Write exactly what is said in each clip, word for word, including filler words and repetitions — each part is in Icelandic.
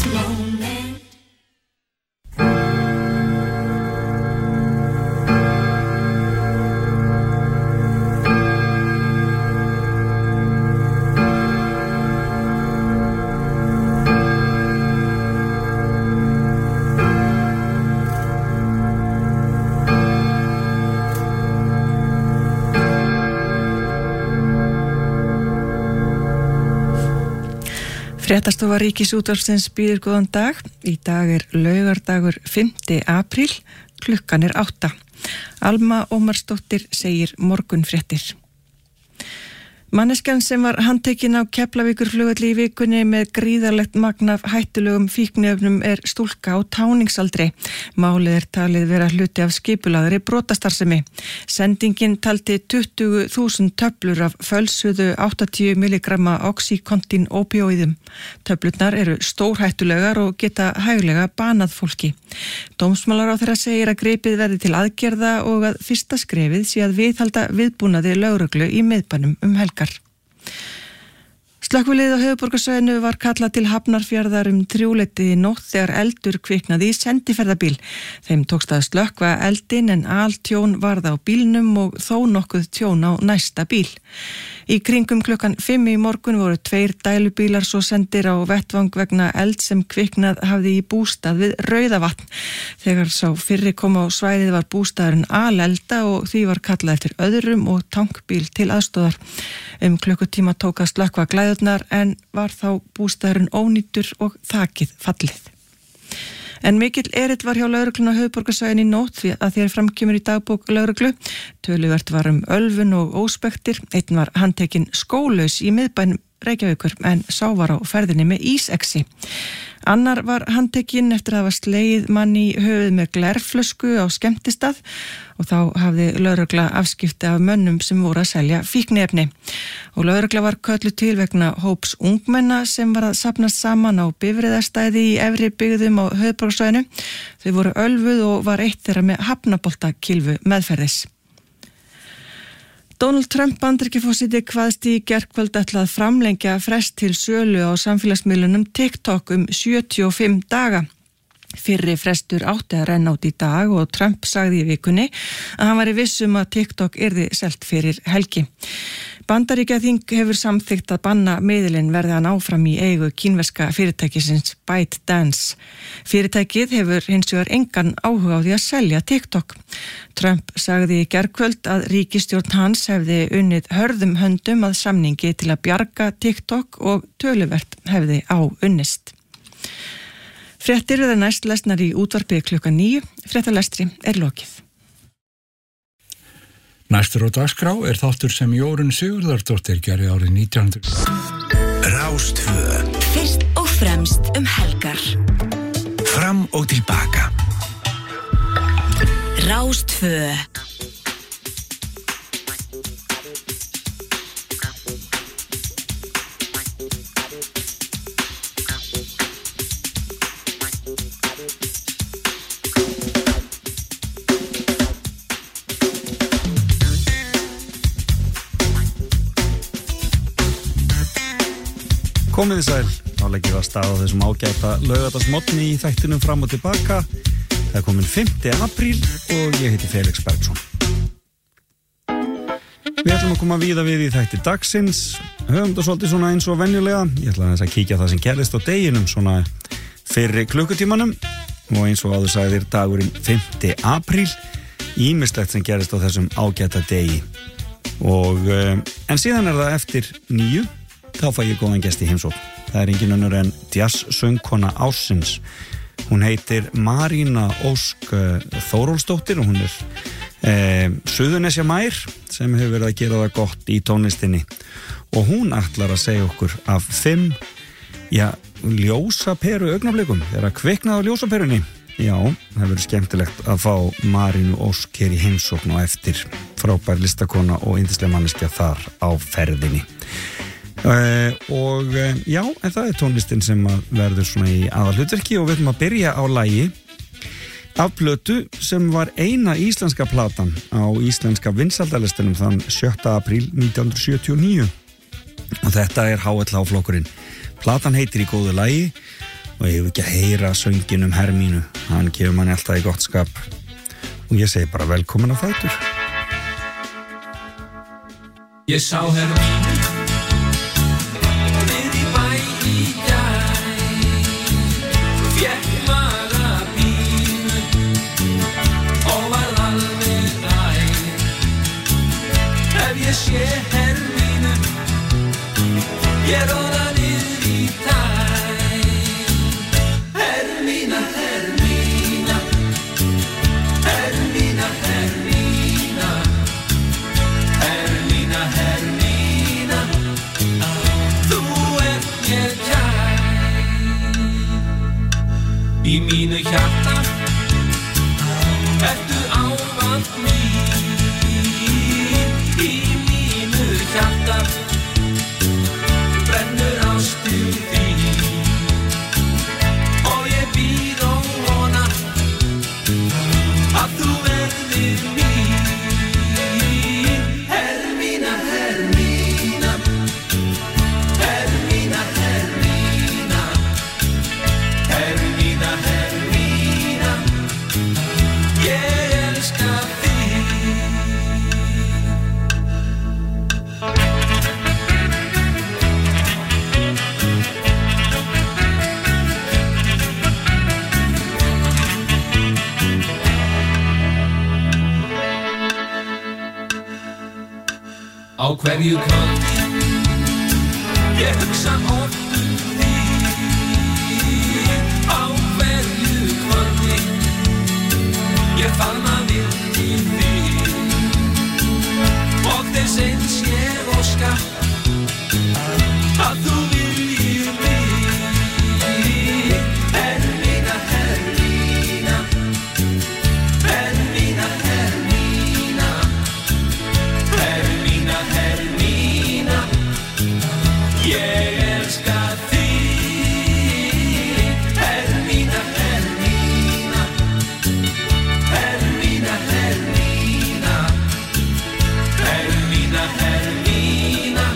moment. Fréttastofa Ríkisútvarpsins býður góðan dag. Í dag er laugardagur fimmti apríl, klukkan er átta. Alma Ómarsdóttir segir morgunfréttir. Manneskjan sem var handtekin á Keflavíkurflugvelli í vikunni með gríðarlegt magn af hættulegum fíkniefnum er stúlka á táningsaldri. Málið er talið vera hluti af skipulagðri brotastarfsemi. Sendingin taldi tuttugu þúsund töflur af fölsuðu áttatíu milligramma oxycontin ópíóíðum. Töflurnar eru stórhættulegar og geta hæglega banað fólki. Dómsmálaráðherra segir að gripið verði til aðgerða og að fyrsta skrefið sé að viðhalda viðbúnaði lögreglu í miðbænum um helgar. Slökkvilið á höfuðborgarsvæðinu var kallað til Hafnarfjarðar um þrjúleytið í nótt þegar eldur kviknaði í sendiferðabíl. Þeim tókst að slökkva eldin en altjón varð á bílnum og þó nokkuð tjón á næsta bíl. Í kringum klukkan fimm í morgun voru tveir dælubílar svo sendir á vettvang vegna eld sem kviknað hafði í bústað við Rauðavatn. Þegar sá fyrri kom á svæðið var bústaðurinn alelda og því var kallað eftir öðrum og tankbíl til aðstóðar. Um klukkutíma tók að slökkva glæðurnar en var þá bústaðurinn ónýtur og þakið fallið. En mikill erill var hjá lögreglunni á höfuðborgarsvæðinu í nótt því að þér framkemur í dagbók lögreglu. Töluvert var um ölvun og óspektir. Einn var handtekinn skólaus í miðbænum Reykjavíkur en sá var á ferðinni með ísexi. Annar var handtekinn eftir að hafa slegið mann í höfuð með glerflösku á skemmtistað og þá hafði lögregla afskipti af mönnum sem voru að selja fíkniefni. Og lögregla var kölluð til vegna hóps ungmenna sem var að safnast saman á bifreiðastæði í efri byggðum á höfuðborgarsvæðinu. Þau voru ölvuð og var eitt þeirra með hafnaboltakylfu meðferðis. Donald Trump Bandaríkjaforseti kvaðst í gærkvöld ætla að framlengja frest til sölu á samfélagsmiðlunum TikTok um sjötíu og fimm daga. Fyrri frestur átti að renna út í dag og Trump sagði í vikunni að hann væri viss um að TikTok yrði selt fyrir helgi. Bandaríkjaþing hefur samþykkt að banna miðilinn verði hann áfram í eigu kínverska fyrirtækisins ByteDance. Fyrirtækið hefur hins vegar engan áhuga á því að selja TikTok. Trump sagði í gærkvöld að ríkisstjórn hans hefði unnið hörðum höndum að samningi til að bjarga TikTok og töluvert hefði á unnist. Fréttir verða næst lesnar í útvarpi klukkan níu. Fréttalestri er lokið. Næstur á dagskrá er þáttur sem Jórunn Sigurðardóttir gerði árið nítján hundruð. Rástvö. Fyrst og fremst um helgar. Fram og tilbaka. Rástvö. Komið þið sæl, þá leggjum við að stað á þessum ágæta laugardagsmorgni í þættinum fram og tilbaka. Það er komin fimmti apríl og ég heiti Felix Bergsson. Við ætlum að koma víða við í þætti dagsins. Höfum þetta svolítið svona eins og venjulega. Ég ætla að þess að kíkja það sem gerðist á deginum svona fyrri klukkutímanum. Og eins og áður sagðir dagurinn fimmti apríl. Ýmislegt sem gerðist á þessum ágæta degi. Og, en síðan er það eftir níu. Þá fæ ég góðan gest í heimsókn. Það er engin önnur en jazz-söngkona ársins. Hún heitir Marína Ósk Þórólfsdóttir og hún er eh, Suðurnesja mær sem hefur verið að gera það gott í tónlistinni. Og hún ætlar að segja okkur af fimm, já, ljósaperu augnablikum. Þegar að kviknaði á ljósaperunni. Já, það verður skemmtilegt að fá Marínu Ósk hér í heimsókn og eftir frábær listakona og yndisleg manneskja þar á ferðinni. Uh, og uh, já, en það er tónlistin sem verður svona í aðalhlutverki og við ætlum að byrja á lagi af plötu sem var eina íslenska platan á íslenska vinsældalistunum þann sjötta apríl nítján hundruð sjötíu og níu og þetta er H L H-flokkurinn. Platan heitir Í góðu lagi og ég hef ekki að heyra söngin um Hermínu, hann kemur manni alltaf í gott skap og ég segi bara velkomin á Fætur. Ég sá Hermínu niður í bæ í gær, fékk maga pínu og varð alveg ær. Ef ég sé Hermínu, ég róða niður í tær. Hermína, Hermína, Hermína, Hermína, Hermína, Hermína, þú ert mér kær. Í mínu hjarta ertu ávallt mín, í mínu hjarta brennur ástin þín og ég bíð og vona að þú verðir mín. Hermína, Hermína, Hermína, Hermína, Hermína, Hermína, ég elska þig. Á hverju kvöldi ég hugsa oft um þig. Á hverju kvöldi ég faðma vild í þig og þess eins ég óska að þú viljir mig. Hermína, Hermína, Hermína, Hermína, Hermína, Hermína, ég elska þig. Hermína, Hermína, Hermína, Hermína, Hermína, Hermína,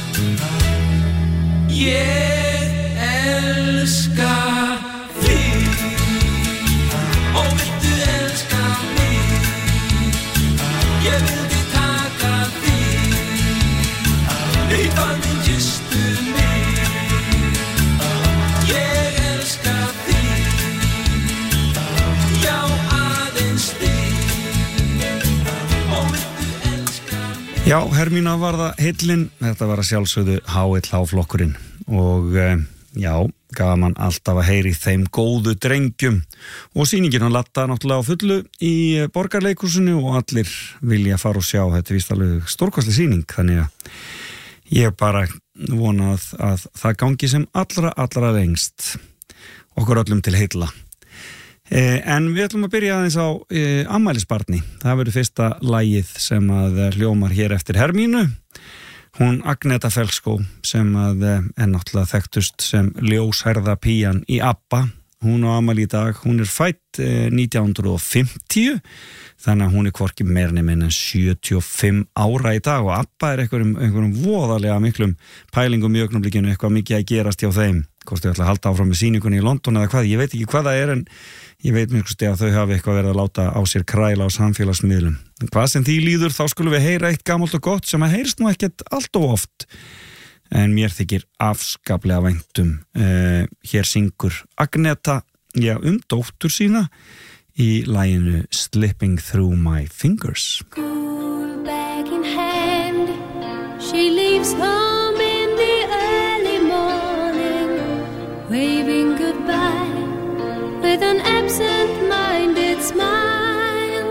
ég elska þig. Og viltu elska mig? Ég vildi taka þig í faðminn, kysstu mig. Ég elska þig, já aðeins þig. Og viltu elska mig? Já, Hermína var það heillin, þetta var að sjálfsögðu H L H-flokkurinn og eh, já, gaman alltaf að heyri þeim góðu drengjum og sýningin að latta náttúrulega á fullu í Borgarleikhúsinu og allir vilja fara og sjá, þetta er víst alveg stórkostleg sýning, þannig að ég bara vona að, að það gangi sem allra, allra lengst okkur öllum til heilla. Eh, en við ætlum að byrja aðeins á eh, afmælisbarni. Það verður fyrsta lagið sem að hljómar hér eftir Hermínu. Hún Agneta Felskó sem að eh, er náttúrulega þekktust sem ljóshærða pían í ABBA. Hún á afmæli í dag, hún er fædd eh, nítján hundruð fimmtíu, þannig að hún er hvorki meir nema en sjötíu og fimm ára í dag og ABBA er einhverjum, einhverjum voðalega miklum pælingum í augnablikinu, eitthvað mikið að gerast hjá þeim. Hvort þau ætla að halda áfram með sýningunni í London eða hvað, ég veit ekki hvað það er en ég veit mjög skusti að þau hafi eitthvað verið að láta á sér kræla á samfélagsmiðlum. En hvað sem því líður, þá skulum við heyra eitt gamalt og gott sem að heyrst nú ekkert allt of oft. En mér þykir afskaplega væntum. Uh, hér syngur Agneta, já, um dóttur sína í laginu Slipping Through My Fingers. School bag in hand, she leaves home in the early morning, waving goodbye with an absent-minded smile.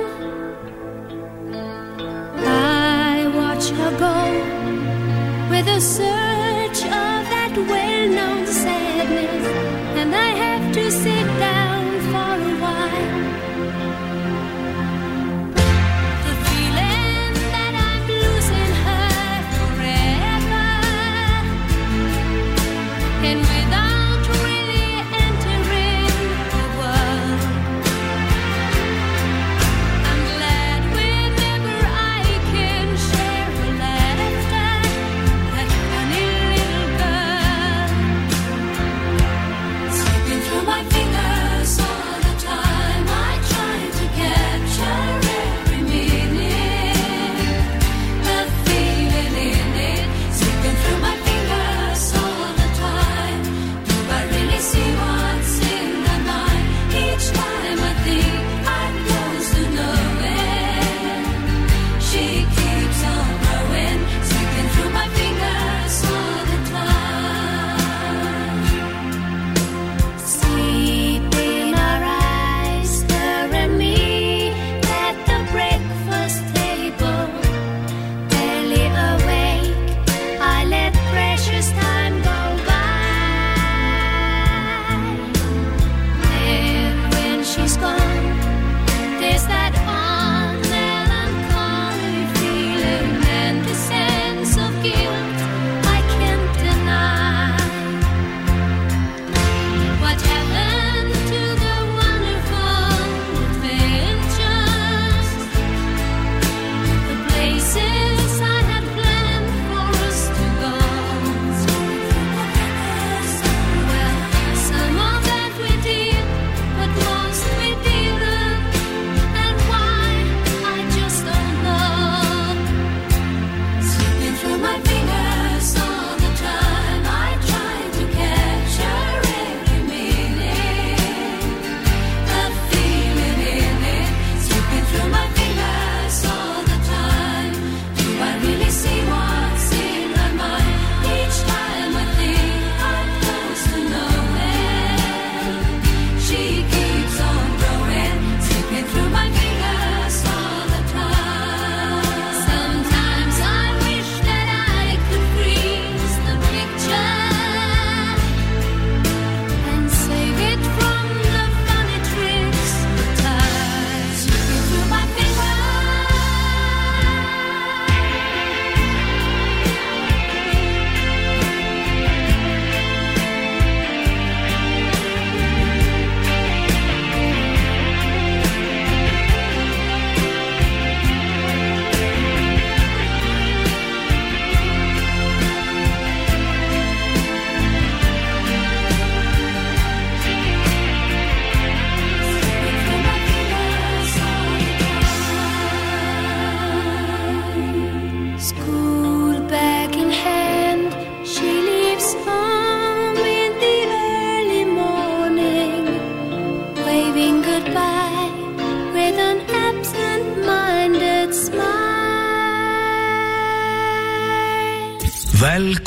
I watch her go with a surge of that well-known sadness, and I have to sit down for a while. The feeling that I'm losing her forever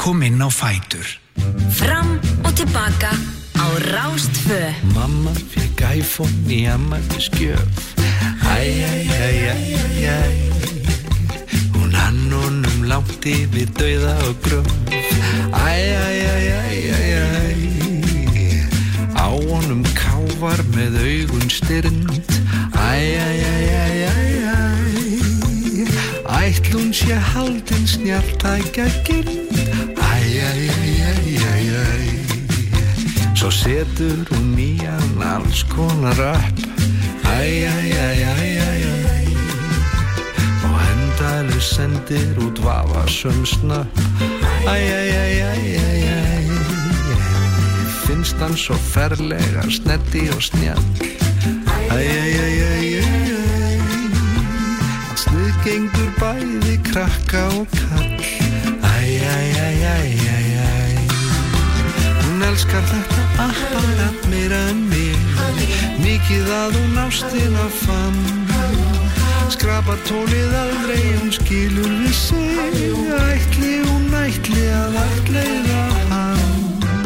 kom inn á fætur. Fram og tilbaka á Rás tvö. Mamma fekk iPhone í afmælisgjöf. Æ, æ, æ, æ, æ, æ. Hún hann honum langt yfir dauða og gröf. Æ, æ, æ, æ, æ, æ. Á honum káfar með augun stirnd. Æ, æ, æ, æ, æ, æ. Ætlun sé haldin snjaltækja gyrnd. Æ, æ, æ, æ, æ, æ. Svo setur hún nýjan alls konar upp. Æ, æ, æ, æ, æ, æ. Og endalaust sendir út vafasöm snöpp. Æ, æ, æ, æ, æ, æ. Finnst hann svo ferlega sneddi og snjall. Æ, æ, æ, æ, æ, æ. Sniðgengur bæði krakka og kall. Æ, æ, æ, æ, æ, æ. Hún elskar þetta apparat meira en mig. Mikið að hún ástina fann. Skrapar tólið aldrei, hún skilur við sig. Ætli hún ætli að ætleiða hann.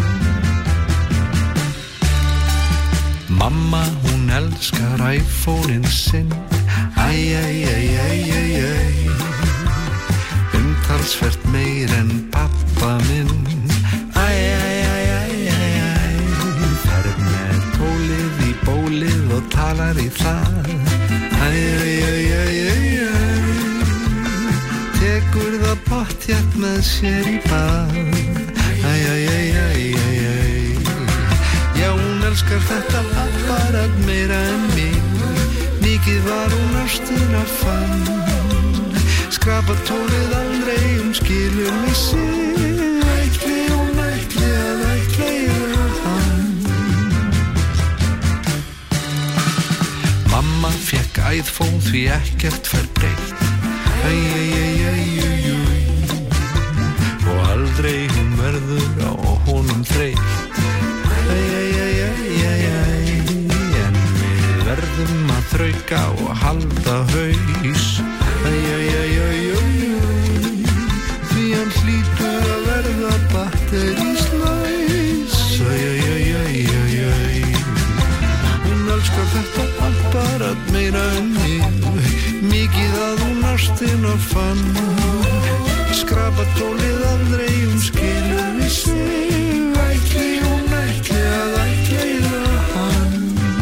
Mamma, hún elskar iPhone-in sinn. Æ, æ, æ, æ, æ, æ. Umtalsvert meir en pappa minn. Æ, æ, æ, æ, æ, æ. Ferð með tólið í bólið og talar í það. Æ, æ, æ, æ, æ, æ. Tekur það pottþétt með sér í bað. Æ, æ, æ, æ, æ, æ. Já, hún elskar þetta apparat meira en mig. Mikið var hún ástina fann. Skrapar tólið aldrei, hún skilur mig sig. Ætli hún ætli að ætleiða hann. Mamma fekk iPhone því ekkert fer breytt. Æ, æ, æ, æ, æ, æ. Og aldrei hún verður á honum þreytt. Æ, æ, æ, æ, æ, æ. En við verðum að þrauka og halda haus. Æ, æ, æ, æ, æ, æ. Því hann hlýtur að verða batteríslaus. Æ, æ, æ, æ, æ, æ. Hún elskar þetta apparat meira en mig. Mikið að hún ástina fann. Skrapar tólið aldrei, hún skilur við sig. Ætli hún ætli að ætleiða hann.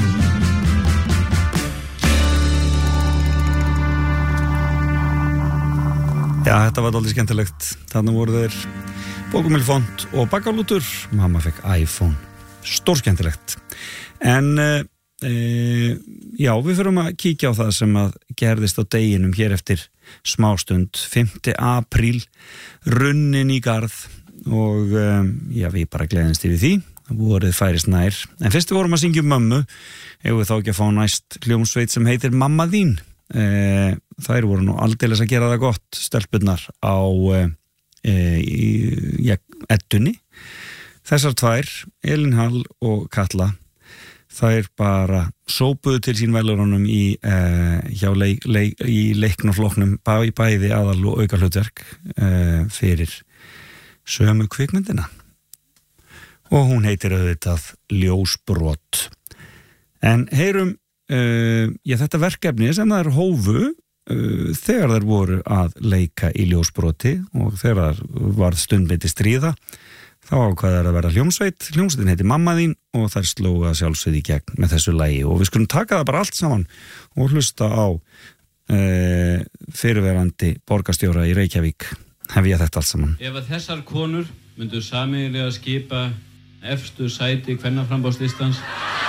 Já, þetta var dálítið skemmtilegt. Þannig voru þeir Bókumil Font og Baggalútur. Mamma fekk iPhone. Stórskemmtilegt. En e, já, við förum að kíkja á það sem að gerðist á deginum hér eftir smástund. fimmti apríl, runnin í garð og e, já, við bara gleðumst yfir því. Vorið færist nær. En fyrst við vorum að syngja um mömmu, eigum við þá ekki að fá næst hljómsveit sem heitir Mamma þín. E, þær voru nú aldeilis að gera það gott, stelpurnar á e, í ja, Eddunni. Þessar tvær, Elín Hall og Katla, þær bara sópuðu til sín velurunum í, e, hjá leik, leik, í leiknafloknum bæ, bæði aðal og auka hlutverk e, fyrir sömu kvikmyndina. Og hún heitir auðvitað Ljósbrot. En heyrum Uh, já, þetta verkefni sem þær hófu uh, þegar þær voru að leika í Ljósbroti og þegar þær var stundmeti stríða þá ákvað þær að vera hljómsveit. Hljómsveitin heiti Mamma þín og þær slóga sjálfsögð í gegn með þessu lagi og við skulum taka það bara allt saman og hlusta á uh, fyrirverandi borgarstjóra í Reykjavík hefja þetta allt saman. Ef að þessar konur myndu sameiginlega skipa efstu sæti kvennaframboðslistans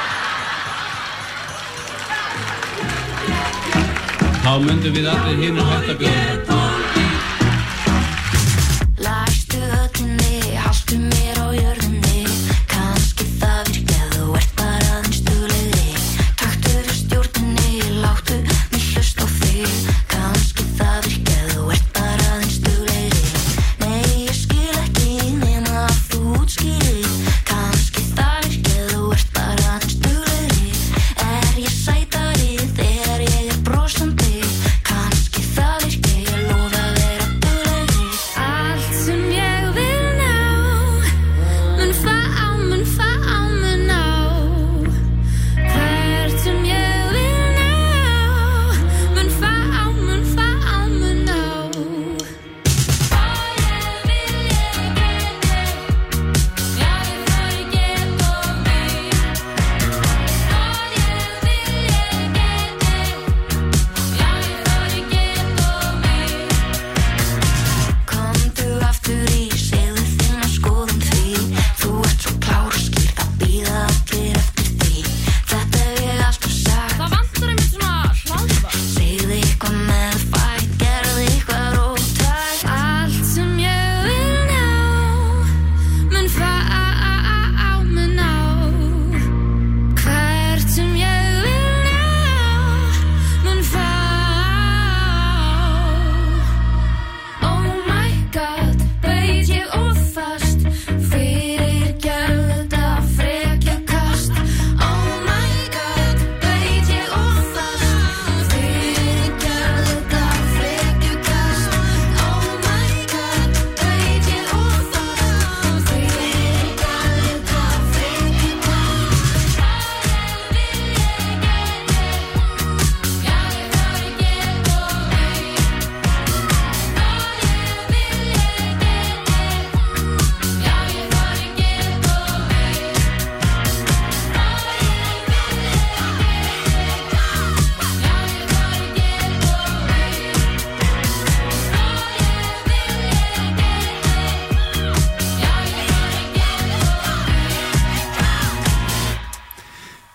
þá myndum við allir hinum hægt að bjóða. Læstu höllinni, haltu mér á jörðinni. Kannski það virki að þú ert bara aðeins duglegri. Taktu við stjórninni, láttu mig hlusta á þig. Kannski það virki að þú ert bara aðeins duglegri. Nei, ég skil ekki nema að þú útskýrir. Kannski það virki að þú ert bara aðeins duglegri. Er ég sætari þegar ég er brosandi? Kannski það virki, ég lofa að vera duglegri. Allt sem ég vil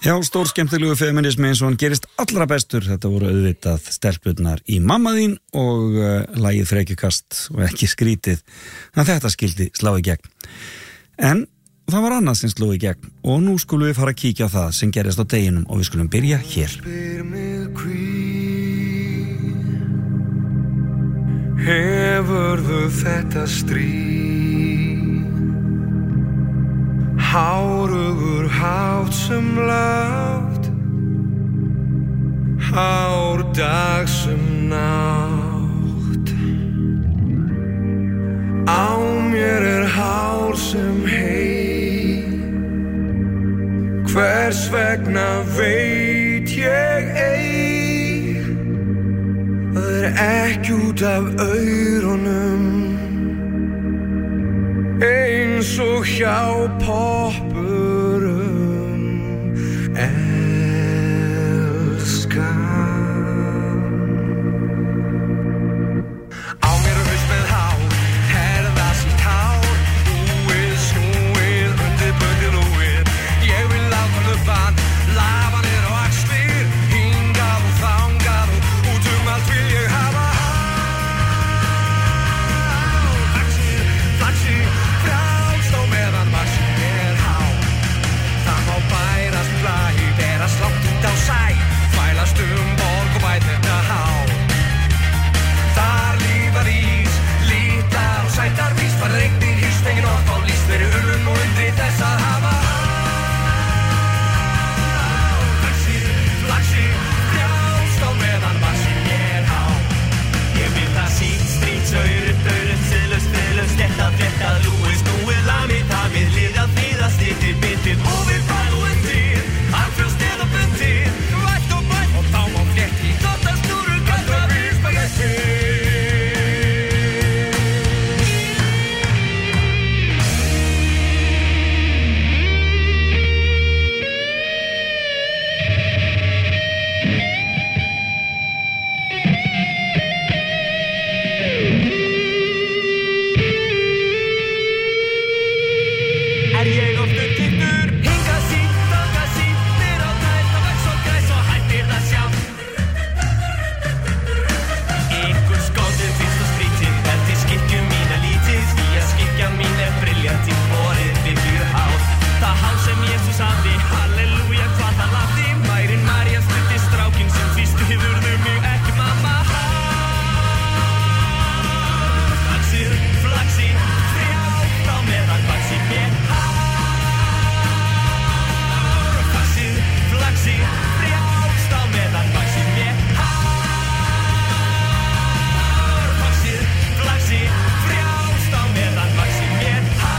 Já, stór skemmtilegu feminismi eins og hann gerist allra bestur. Þetta voru auðvitað stelpurnar í Mamma þín og uh, lagið Frekjukast og ekki skrítið að þetta skildi slá í gegn. En það var annað sem sló í gegn og nú skulum við fara að kíkja á það sem gerist á deginum og við skulum byrja hér. Hefurðu þetta stríð Hárugur hátt sem látt Hár dag sem nátt Á mér er hár sem hei Hvers vegna veit ég ei Það er ekki út af aurunum Eins og hjá poppurum Elskan Á mér er haus með hár Herða sítt hár Búið, snúið, undir bundið lúið Ég vil láta lubban Lafa niður á axlir Hingað og þangað og út um allt vil ég hafa hár Flaxið, flaxið Frjálst á meðan vaxið er hár Það má bærast blæ Berast langt út á sæ Fælast um borg og bæt þetta hár Þar lífar ís Lítar og sætar vís Farið regnir hýst Engin orð á líst Verið ullum og undri þess að hafa hár Flaxið, flaxið Frjálst á meðan vaxið er hár Ég vil það sítt, strít, sauruð, dauruð, siðlaust, friðlaust, stjættað, fléttað, lúið, snúið, lamið, tamið, liðað, fríðað, stýttið, bitið, hófið, fæðúið, þrýr, arfjós, steða, bundið, vætt og bætt og tám og flétti, þóttast, stúru, gæta, við, spagetti. Er ég oftur kittur? Hingað sítt, þangað sítt, niður á tær, það vex og græs og hættir það sjálf. Ykkur skotið finnst og skrítið, er til skikkju mín er lítið, því að skikkja mín er brilljant í borið við hár. Það hár sem Jesús hafði, halleluja hvað það lafði, mærin María stutti strákinn sem því styðurðu mig ekki mamma. Flaxið, flaxið, frjátt á meðan vaxið mér Flaxið, frjálst á meðan vaxið mér hár Flaxið, flaxið, frjálst á meðan vaxið mér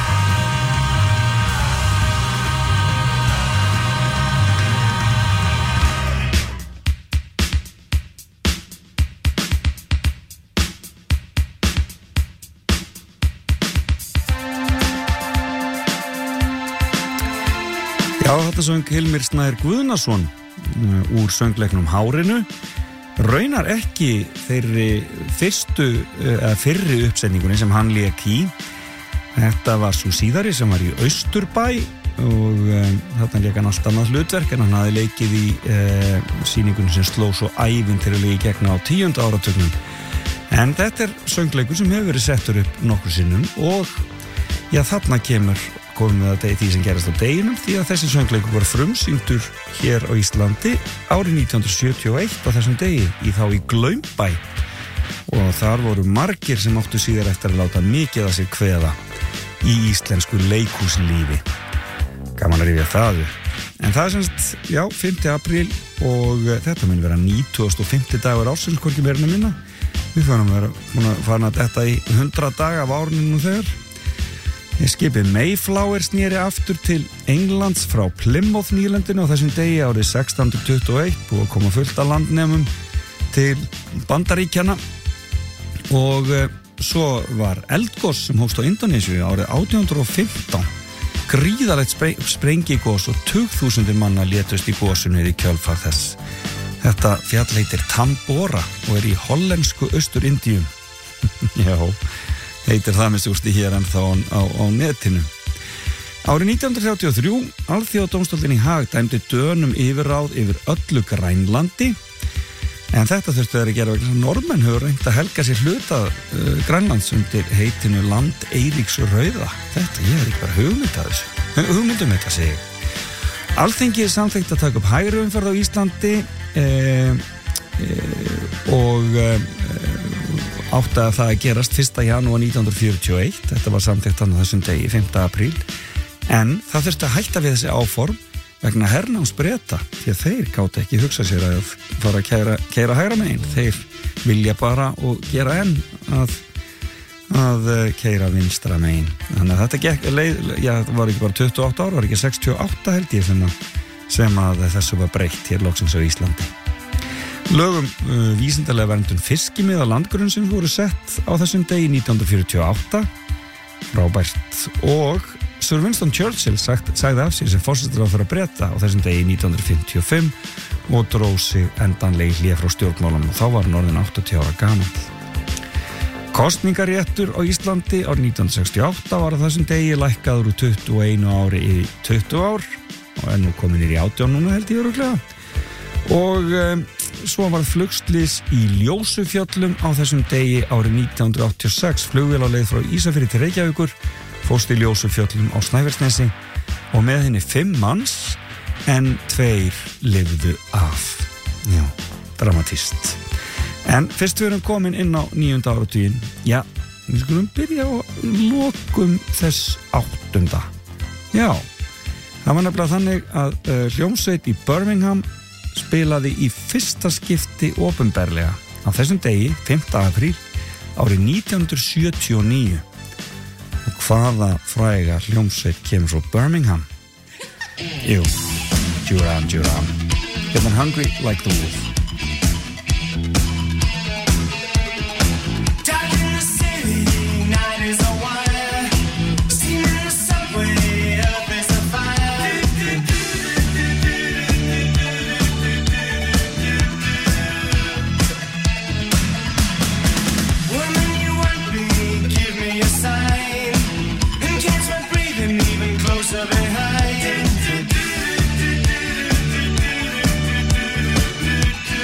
Já, þetta söng Hilmir Snær Guðnason úr söngleiknum Hárinu. Raunar ekki þeirri fyrstu, eða fyrri uppsetningunni sem hann lék í. Þetta var svo síðari sem var í Austurbæ og um, þarna lék hann allt annað hlutverk en hann hafði leikið í uh, sýningunni sem sló svo ævintýralega í gegn á tíunda áratugnum. En þetta er söngleikur sem hefur verið settur upp nokkur sinnum og já, þarna kemur komum við að því sem gerast á deginum því að þessi söngleikur var frumsýndur hér á Íslandi árið nítján hundruð sjötíu og eitt á þessum degi í þá í Glaumbæ og þar voru margir sem áttu síðar eftir að láta mikið að sér kveða í íslensku leikhúslífi. Gaman að rifja það upp. En það er semst, já, fimmta apríl og þetta mun vera nítugasta og fimmti dagur ársins, hvorki meira en minna. Við fanum að vera farin að þetta í hundrað daga af árinu nú þegar. Skipið Mayflower sneri aftur til Englands frá Plymouth nýlendinu á þessum degi árið sextán hundruð tuttugu og eitt búið að koma fullt af landnemum til Bandaríkjanna og uh, svo var eldgos sem hófst á Indónesíu árið átján hundruð og fimmtán gríðarlegt spre- sprengigos og tugþúsundir manna létust í gosinu í kjölfar þess. Þetta fjall heitir Tambora og er í hollensku Austur-Indíum. Já, heitir það með stjórsti hér ennþá á, á, á netinu. Árið nítján hundruð þrjátíu og þrjú, Alþjóðadómstóllinn í Haag dæmdi Dönum yfirráð yfir öllu Grænlandi, en þetta þurftu þeir að gera vegna Norðmenn hefur reynt að helga sér hluta uh, Grænlands undir heitinu Land Eiríks rauða. Þetta, ég er ekki bara hugmynd að þessu. Hugmyndum þetta segi ég. Alþingi samþykkt að taka upp hægri umferð á Íslandi eh, eh, og eh, átti að það að gerast fyrsta janúar nítján hundruð fjörutíu og eitt. Þetta var samþykkt þannig þessum degi, fimmta apríl. En það þurfti að hætta við þessi áform vegna hernáms Breta, því að þeir gátu ekki hugsa sér að fara að kæra, kæra hægra megin. Þeir vilja bara og gera enn að, að kæra vinstra megin. Þannig að þetta gekk, leið, já, það var ekki bara tuttugu og átta ár, var ekki sextíu og átta held ég sem að, sem að þessu var breytt hér loksins á Íslandi. Lögum uh, vísindalega verndun fiskimiða landgrunnsins voru sett á þessum degi nítján hundruð fjörutíu og átta. Frábært. Og Sir Winston Churchill sagt, sagði af sér sem forsætisráðherra Breta á þessum degi nítján hundruð fimmtíu og fimm og dróð sig endanlega í hlé frá stjórnmálunum og þá var hann orðinn áttatíu ára gamall. Kosningaréttur á Íslandi árið nítján hundruð sextíu og átta var á þessum degi lækkaður úr tuttugu og einu ári í tuttugu ár og er nú komin í átján núna held ég örugglega. Og um, svo var flugslys í Ljósufjöllum á þessum degi árið nítján hundruð áttatíu og sex. Flugvél á leið frá Ísafirði til Reykjavíkur fórst í Ljósufjöllum á Snæfellsnesi og með henni fimm manns en tveir lifðu af. Já, dramatíst. En fyrst við erum komin inn á níunda áratuginn, já, við skulum byrja á lokum þess áttunda. Já, það var nefnilega þannig að uh, hljómsveit í Birmingham spilaði í fyrsta skipti opinberlega á þessum degi, fimmta apríl, árið nítján hundruð sjötíu og níu. Og hvaða fræga hljómsveit kemur svo Birmingham? Jú, Duran Duran. Get hungry like the wolf. Behind.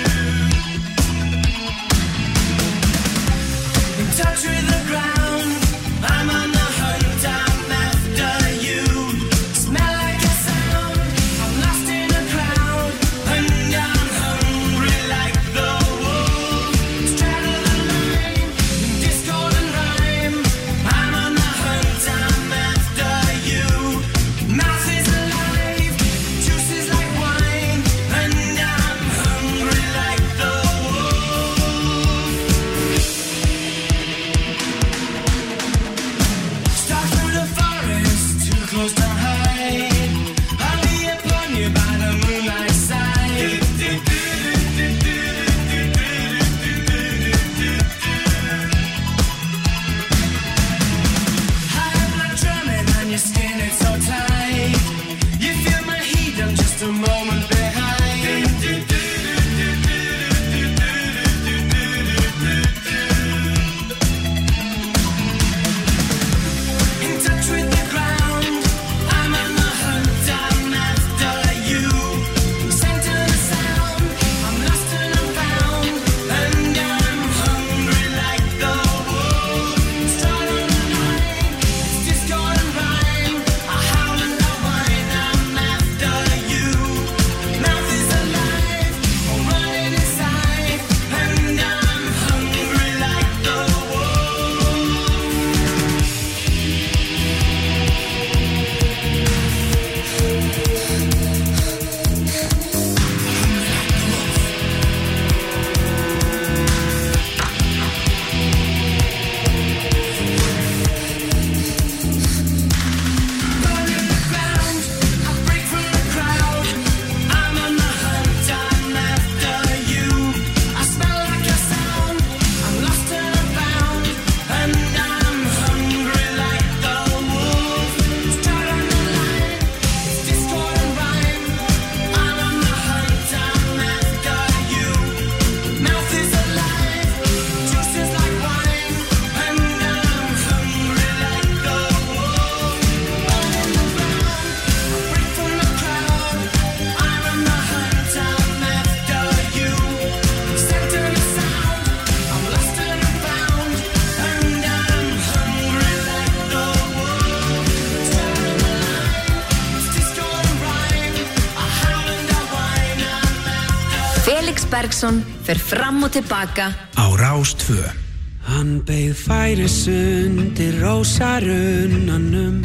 Alex Bergsson fer fram og tilbaka á Rás tvö. Hann beið færis undir rósarunnanum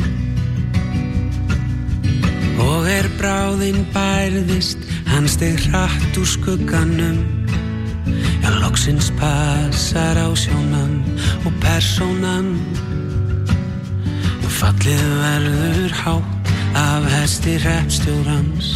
og er bráðin bærðist, hann steig hratt úr skugganum. Já, loksins passar á sjónan og persónan. Fallið verður hátt af hesti hreppstjórans.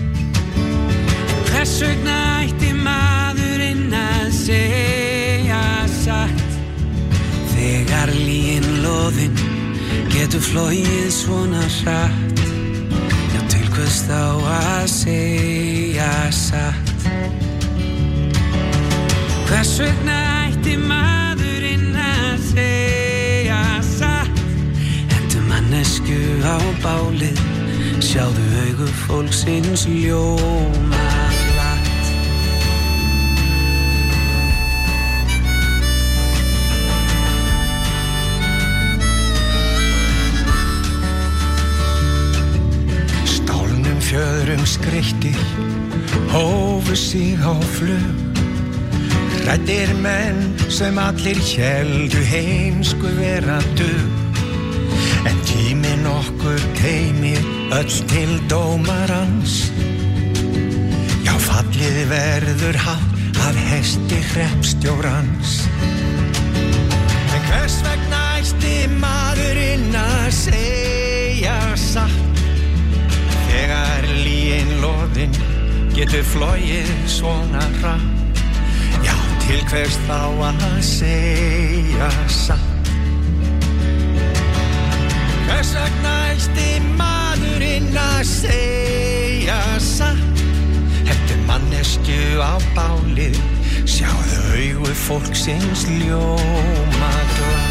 Hvers vegna ætti maðurinn að segja satt þegar lygin loðin getur flogið svona hratt? Já, til hvers þá að segja satt? Hvers vegna ætti maðurinn að segja satt? Mannesku á bálið, sjáðu augu fólksins ljóma glatt. Stálnum fjöðrum skreyttir, hófu sig á flug. Hræddir menn sem allir héldu heimsku vera dug. En tíminn okkur teymir öll til dómarans. Já, fallið verður hátt af hesti hreppstjórans. En hvers vegna ætti maðurinn að segja satt þegar lygin loðin getur flogið svona hratt? Já, til hvers þá að segja satt? Hvers vegna ætti maðurinn að segja satt? Hefði mannesku á bálið, sjáðu augu fólksins ljóma glatt.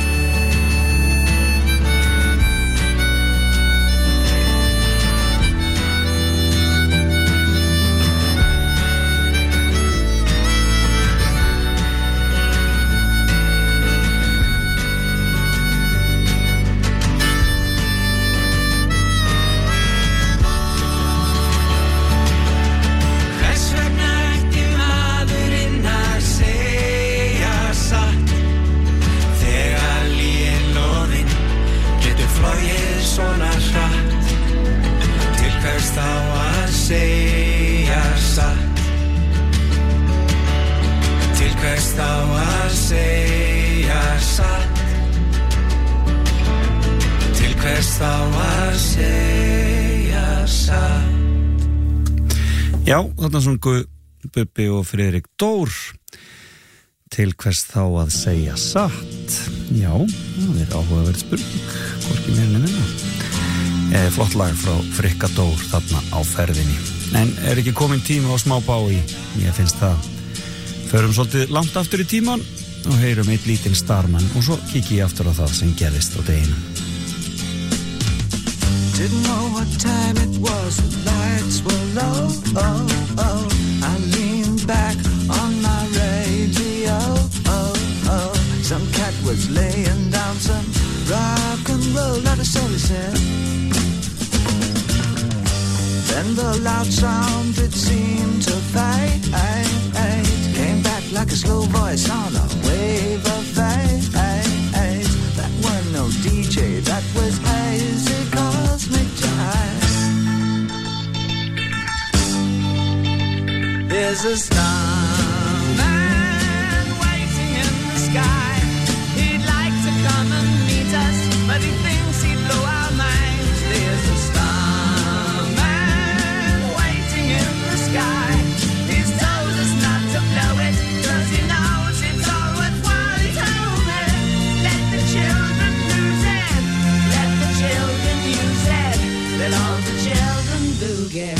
Já, þarna sungu Bubbi og Friðrik Dór til hvers þá að segja satt. Já, það er áhugaverð spurning, hvorki meira en minna. Eh, flott lag frá Frikka Dór þarna á ferðinni. En er ekki komin tíma á smá bái? Ég finnst það. Förum svolítið langt aftur í tíman og heyrum eitt lítinn starmann og svo kíkja ég aftur á það sem gerðist á deginum. Didn't know what time it was, the lights were low, oh, oh. I leaned back on my radio, oh, oh. Some cat was laying down some rock and roll, not a soul said. Then the loud sound, it seemed to fade, came back like a slow voice on a wave of fate. That wasn't no D J, that was hazy cosmic jive. There's a starman waiting in the sky. He'd like to come and meet us, but he thinks he'd blow our minds. There's a starman waiting in the sky. He's told us not to blow it, 'cause he knows it's all worthwhile. He told me, let the children lose it, let the children use it, let all the children boogie.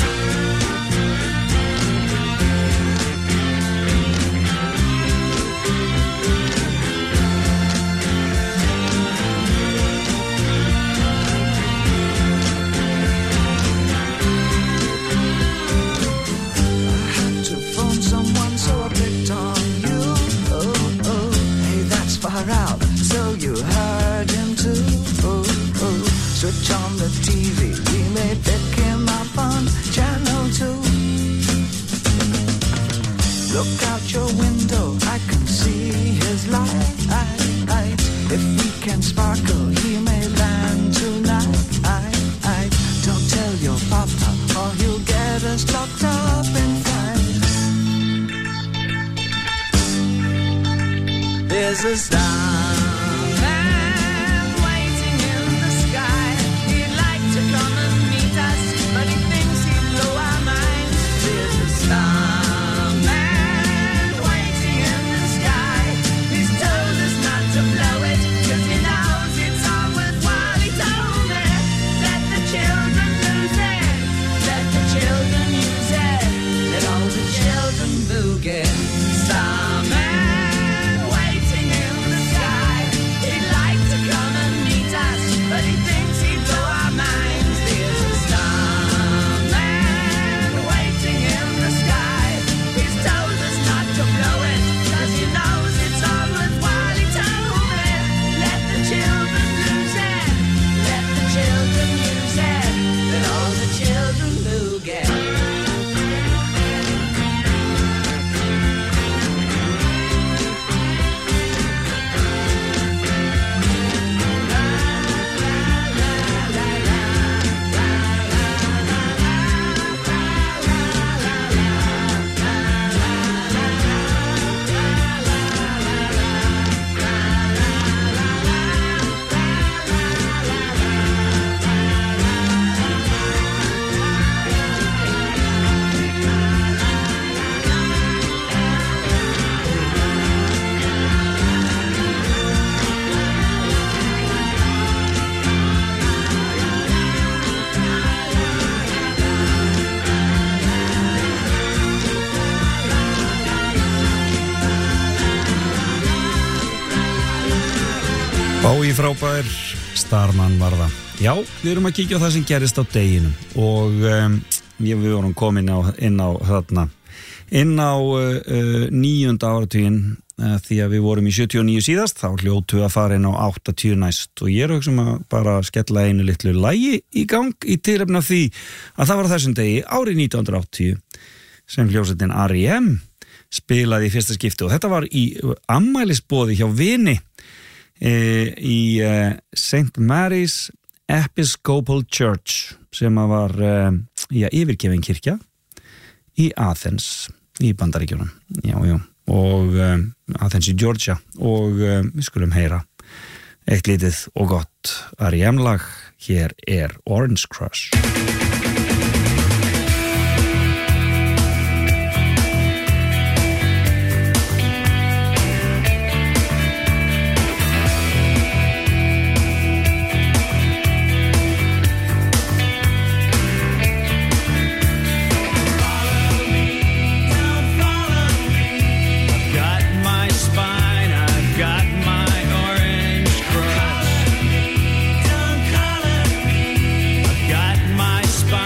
Out, so you heard him too. Oh, oh. Switch on the T V, we may pick him up on channel a starman waiting in the sky. He'd like to come and meet us, but he thinks he'd blow our minds. There's a starman waiting in the sky. He's told us not to blow it, 'cause he knows it's all worthwhile. He told me, let the children lose it, let the children use it, let all the children boogie. Starman waiting in the sky. He'd like to come and meet us, but he thinks he'd blow our minds. There's a starman waiting in the sky. He's told us not to blow it, 'cause he knows it's all worthwhile. He told me, let the children lose it, let the children use it, let all the children boogie. Bái frábær, Starman var það. Já, við erum að kíkja á það sem gerist á deginum og um, ég, við vorum komin á, inn á þarna, inn á uh, níunda áratuginn uh, því að við vorum í sjötíu og níu síðast, þá hljótu að fara inn á áttatíu næst og ég er að hugsa um að bara skella einu litlu lagi í gang í tilefni af því að það var á þessum degi árið nítján hundrað og áttatíu sem hljómsveitin R E M spilaði í fyrsta skipti og þetta var í afmælisboði hjá vini E, í uh, Saint Mary's Episcopal Church sem að var uh, já, yfirgefin kirkja í Athens í Bandaríkjunum já, já. og uh, Athens í Georgia og uh, við skulum heyra eitt lítið og gott R E M lag. Hér er Orange Crush. Spine.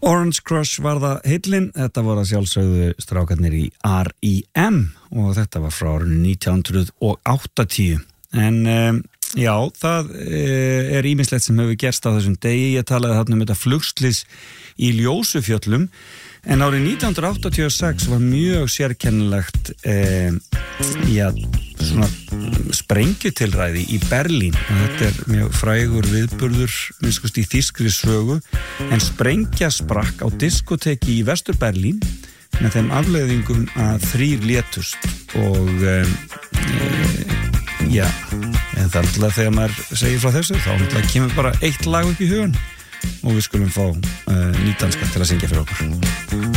Orange Crush var það heillin, þetta voru að sjálfsögðu strákarnir í R E M og þetta var frá árinu nítján hundruð áttatíu. En um, já, það er ýmislegt sem hefur gerst á þessum degi. Ég talaði þarna um þetta flugslys í Ljósufjöllum, en árið nítján hundruð áttatíu og sex var mjög sérkennilegt um, já, svona sprengjutilræði í Berlín og þetta er mjög frægur viðburður minnskust í þýskri sögu, en sprengja sprakk á diskoteki í Vestur Berlín með þeim afleiðingum að þrír létust og um, e, já, en það er alltaf þegar maður segir frá þessu, þá alltaf kemur bara eitt lag upp í hugun og við skulum fá uh, nýdanska til að syngja fyrir okkur.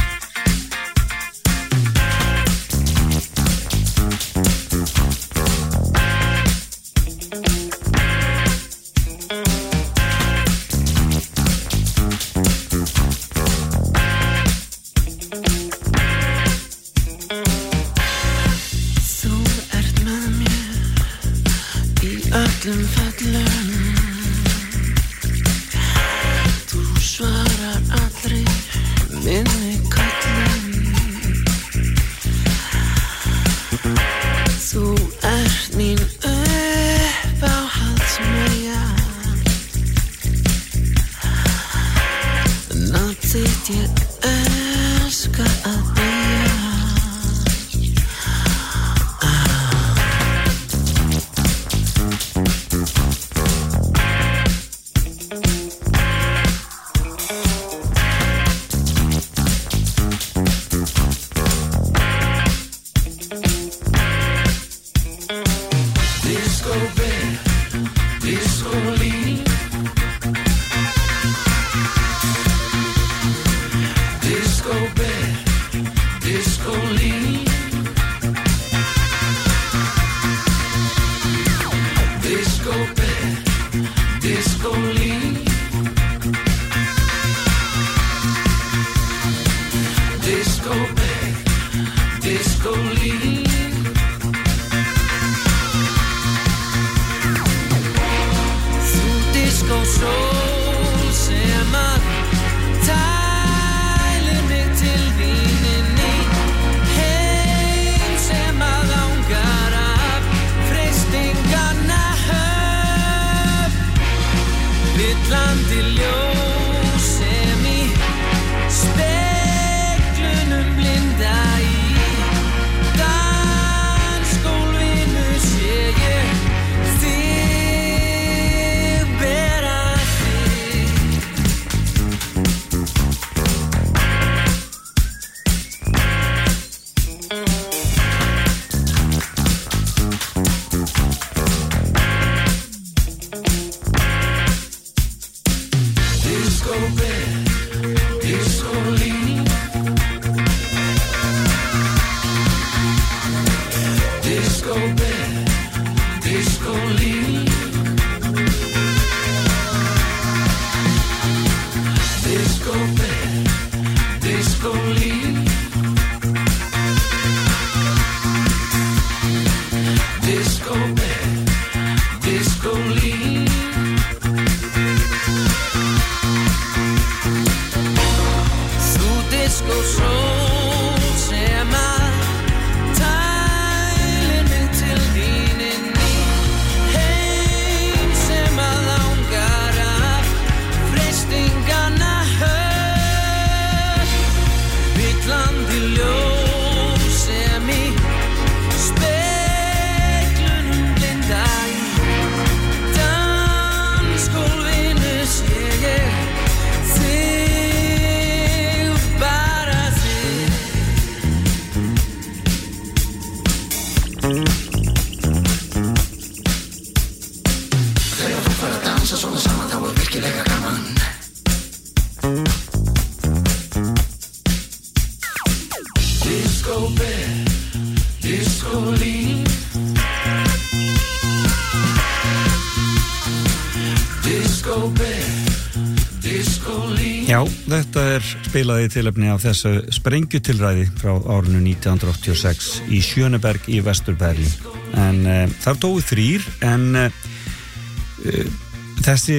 Já, þetta er spilaði tilefni af þessu sprengjutilræði frá árinu nítján hundruð áttatíu og sex í Schöneberg í Vestur Berlín. En uh, þar dóu þrír, en uh, þessi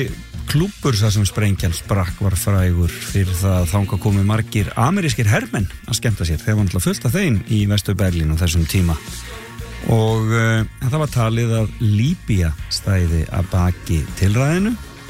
klúbbur þar sem sprengjan sprakk var frægur fyrir það að þangað komu margir amerískir hermenn að skemmta sér. Þeir var náttúrulega fullt af þeim í Vestur-Berlín á þessum tíma og uh, það var talið að Líbía stæði að baki tilræðinu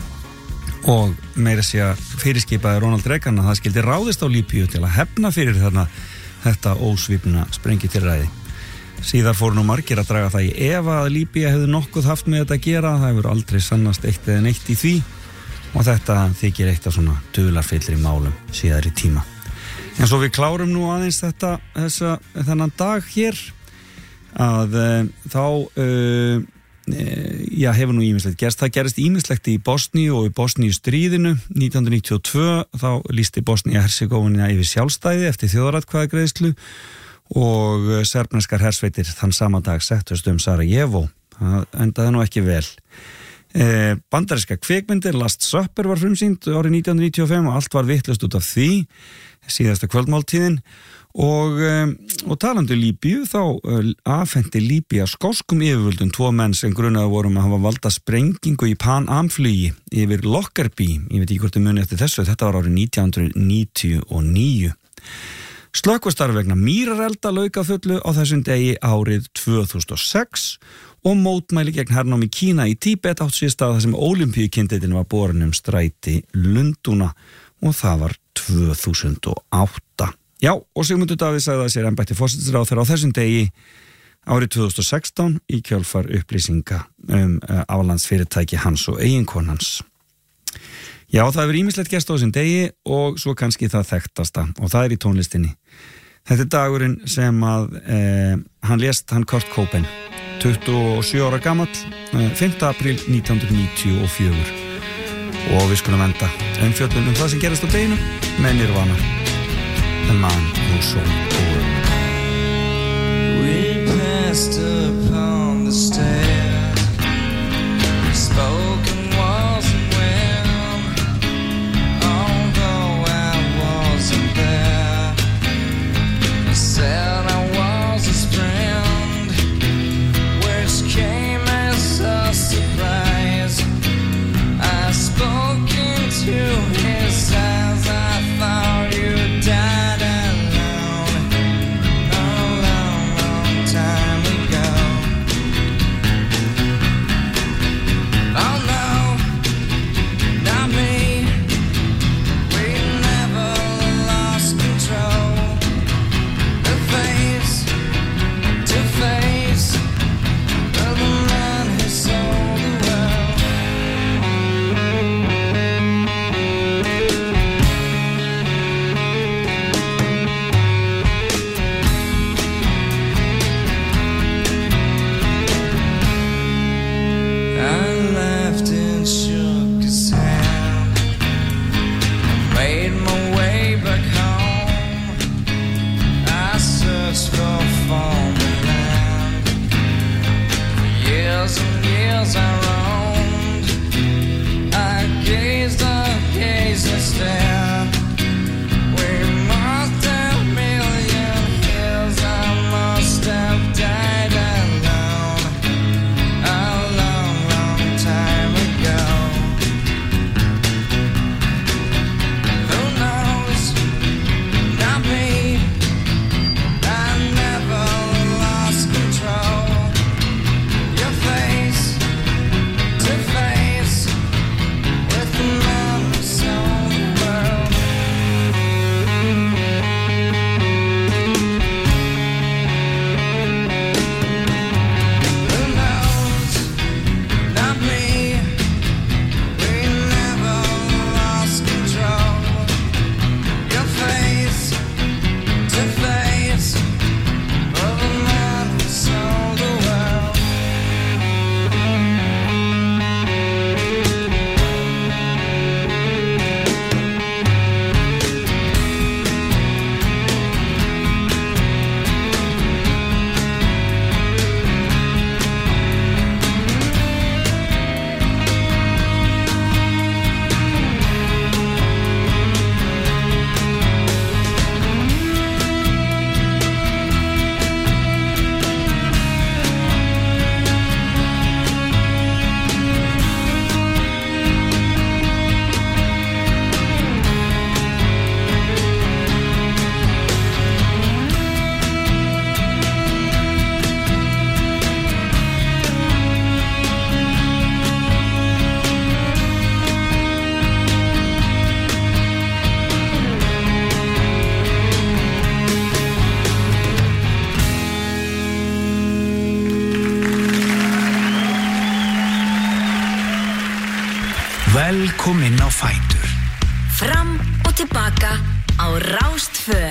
og meira sé að fyrirskipaði Ronald Reagan að það skildi ráðist á Líbíu til að hefna fyrir þarna þetta ósvífna sprengitilræði. Síðar fóru nú margir að draga það í efa að Líbía hefði nokkuð haft með þetta að gera, það hefur aldrei sannast eitt eða neitt í því og þetta þykir eitt af svona dularfyllri málum síðar í tíma. En svo við klárum nú aðeins þetta þessa, þennan dag hér að e, þá e, e, já, hefur nú ýmislegt gerst. Það gerist ýmislegt í Bosníu og í Bosníu stríðinu nítján hundruð níutíu og tvö, þá lýsti Bosnía-Hercegovina yfir sjálfstæði eftir þjóðaratkvæðagreiðslu og serbneskar hersveitir þann sama dag settust um Sarajevo. Það endaði nú ekki vel. E, bandaríska kvikmyndir Last Supper var frumsýnd árið nítján hundruð níutíu og fimm og allt var vitlaust út af því síðasta kvöldmáltíðin og, og talandi Líbíu þá afhenti Líbía skoskum yfirvöldum tvo menn sem grunaði vorum að hafa valda sprengingu í Pan Am-flugi yfir Lockerbie, ég veit ekki hvort þið muni eftir þessu, þetta var árið nítján hundruð níutíu og níu. Slökkvistarf vegna mýrarelda lauk að fullu á þessum degi árið tvö þúsund og sex og mótmæli gegn hernámi Kína í Tíbet átt sér stað þar sem ólympíukyndillinn var borin um stræti Lundúna og það var tvö þúsund og átta. Já, og Sigmundur Davíð sagði að sér embætti forsætisráðherra á þessum degi árið tvö þúsund og sextán í kjölfar upplýsinga um uh, aflandsfyrirtæki hans og eiginkonans. Já, það hefur ýmislegt gerst á þessum degi og svo kannski það þekktasta og það er í tónlistinni. Þetta er dagurinn sem að eh, hann lést, hann Kurt Cobain, tuttugu og sjö ára gamall, eh, fimmta apríl nítján hundruð níutíu og fjögur og við skulum enda umfjöllun um það sem gerist á deginu með Nirvana, The Man Who Sold the World. We passed upon the stairs, spoken walls and wind, although I wasn't there, I said I was his friend, which came as a surprise. I spoke into his eyes, I thought you died alone, a long, long time ago. Fram og tilbaka á Rás tvö.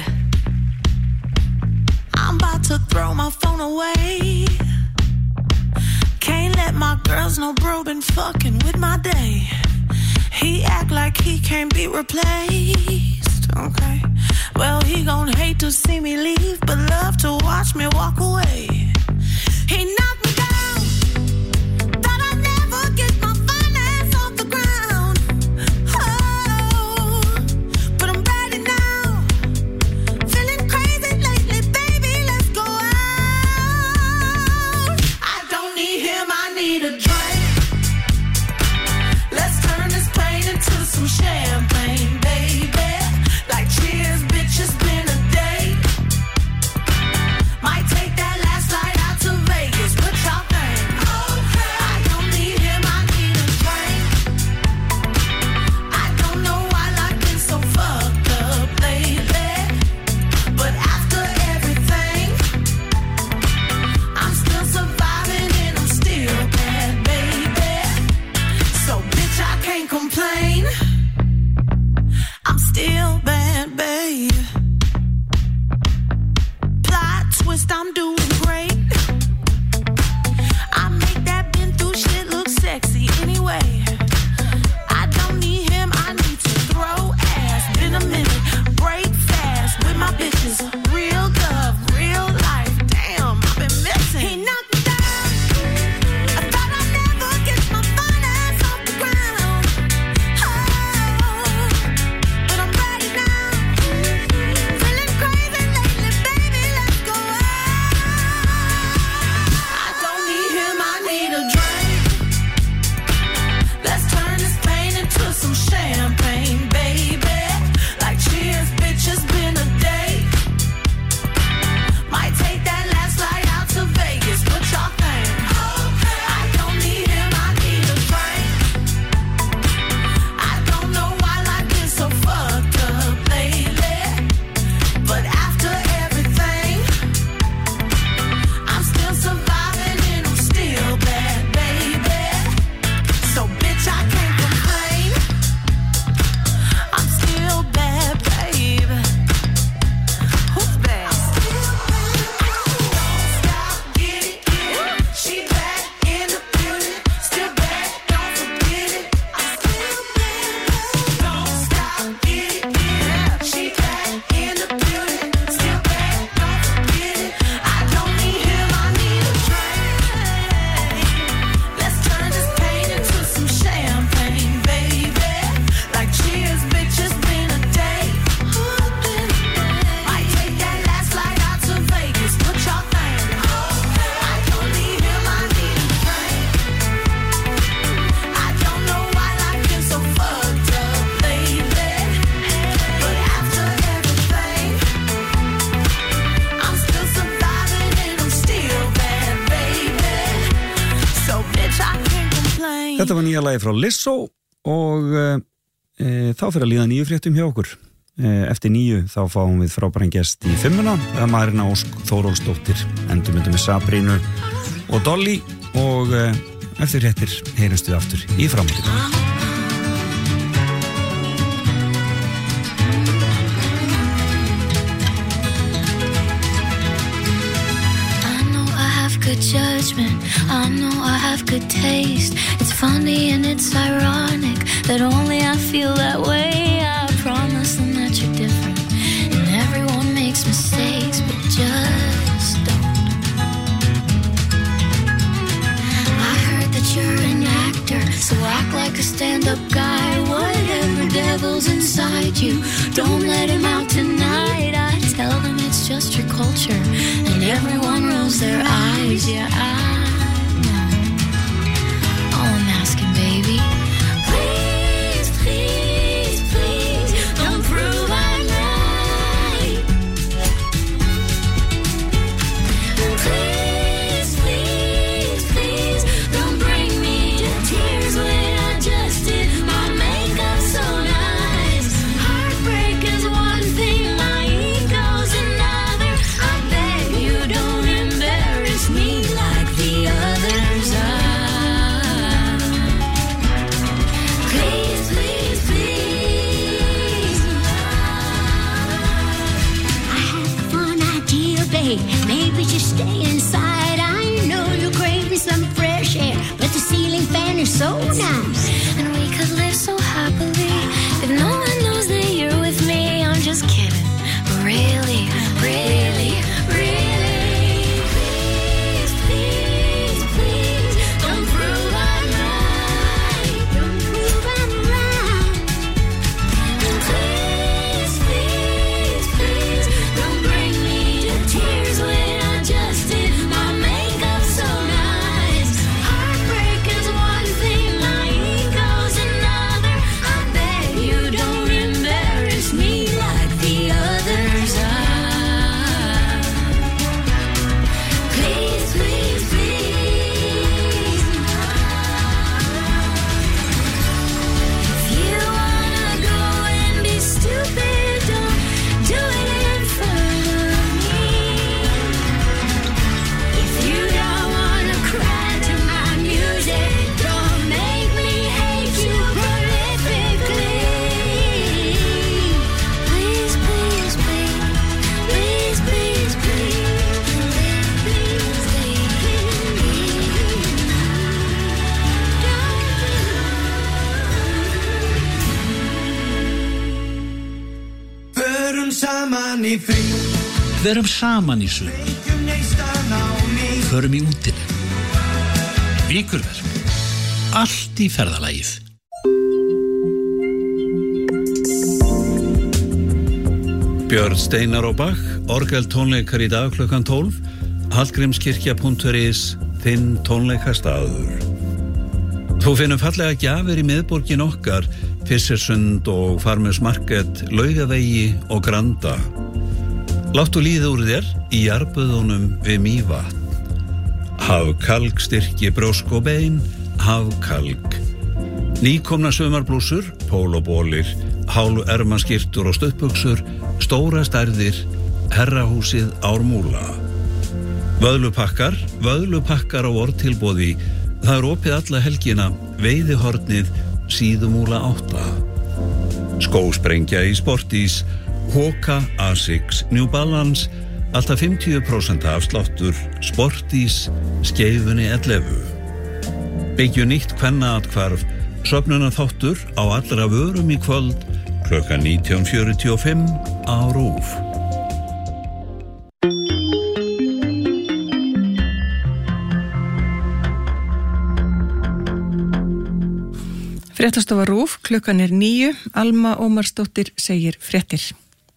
I'm about to throw my phone away. Can't let my girls know bro been fucking with my day. He act like he can't be replaced. Okay, well he gon' hate to see me leave, but love to watch me walk away. He knocked me down, thought I'd never get my finance off the ground. Oh, but I'm ready now. Feeling crazy lately, baby, let's go out. I don't need him, I need a drink. Let's turn this pain into some champagne, baby. Like cheers, bitch, it's been a day. Might take that last flight out to Vegas. What y'all think? Okay. I don't need him, I need a drink. I don't know why life been so fucked up lately, but after everything, I'm still surviving and I'm still bad, baby. So bitch, I can't complain. I'm still bad, babe. Plot twist, I'm doing great. I make that been through shit look sexy anyway. I don't need him, I need to throw ass. Been a minute, break fast with my bitches. Real love, real life. Damn, I've been missing. He knocked me down. I thought I'd never get my finance off the ground. Oh, but I'm ready now. Feeling crazy lately, baby, let's go out. I don't need him, I need a drink. Let's turn this pain into some champagne, baby. Like cheers, bitch, it's been a day. Might take that last flight out to Vegas. What y'all think? I don't need him, I need a drink. I don't know why life been so fucked up lately, but after everything, I'm still surviving and I'm still bad, baby. So bitch, I can't complain. I'm still bad, baby. Who's bad? Don't stop, get it, get it. She back in the building, still bad, don't forget it. I'm still bad. Don't stop, get it, get it. She back in the building, still bad, don't forget it. I don't need him, I need a drink. Let's turn this pain into some champagne, baby. Like cheers, bitch, it's been a day. Might take that last flight out to Vegas. What y'all think? I don't need him, I need a drink. I don't know why life been so fucked up lately, but after everything, I'm still surviving and I'm still bad, baby. So bitch, I can't complain. Þetta var nýja lagi frá Lizzo og uh, e, þá fyrir að líða nýju fréttum hjá okkur. E, eftir nýju þá fáum við frábæran gest í fimmuna, það er Marina Ósk Þórólfsdóttir, endurmyndum með Sabrínu og Dolly og e, eftir fréttir heyrumst við aftur í framhaldinu. I know I have good judgment, I know I have good taste. It's funny and it's ironic that only I feel that way. I promise them that you're different and everyone makes mistakes, but just don't. I heard that you're an actor, so act like a stand-up guy. Whatever devil's inside you, don't let him out tonight. I tell them it's just your culture and everyone rolls their eyes. Yeah, I know. All I'm asking, baby, please, please, please, don't prove I'm right. Please, please, please, don't bring me to tears when I just did my makeup so nice. Heartbreak is one thing, my ego's another. I beg you don't embarrass me like the others. I Maybe, maybe just stay inside. I know you're craving some fresh air, but the ceiling fan is so nice. And we could live so happily if no one knows that you're with me. I'm just kidding. Really, really, really. Please, please, please, don't prove I'm right. Don't prove I'm right. And please, please, please, don't bring me to tears when I just did my makeup so nice. Heartbreak is one thing, my ego's another. I beg you don't embarrass me like the others are. Please, please, please. If you wanna go and be stupid, don't do it in front of me. If you don't wanna cry to my music, don't make me hate you prolifically. Please, please, please, please, please, please, please, Förum saman í frí, Verum saman í sumar, leikum neistan á ný. förum í útinu. Vikurverk, allt í ferðalagið. Björn Steinar og Bach, orgel tónleikar í dag klukkan tólf, hallgrímskirkja punktur is, þinn tónleikastaður. Þú finnum fallega gjafir í miðborgin okkar, Fissersund og Farmers Market, Laugavegi og Granda. Láttu líða úr þér í jarðböðunum við Mývatn. Hafkalk styrki brjósk og bein, hafkalk. Nýkomna sumarblúsur, pólóbólir, hálf ermaskirtur og stuttbuxur, stóra stærðir, herrahúsið Ármúla. Vöðlupakkar, vöðlupakkar á orðtilboði. Það er opið alla helgina, Veiðihornið, Síðumúla átta. Skósprengja í Sportís, Hoka, Asics, New Balance, alltaf fimmtíu prósent afsláttur, Sportís, Skeifunni ellefu. Byggju nýtt kvennaathvarf, söfnunarþáttur á allra vörum í kvöld, klukkan nítján fjörutíu og fimm á RÚV. Fréttastofa RÚV, klukkan er níu, Alma Ómarsdóttir segir fréttir.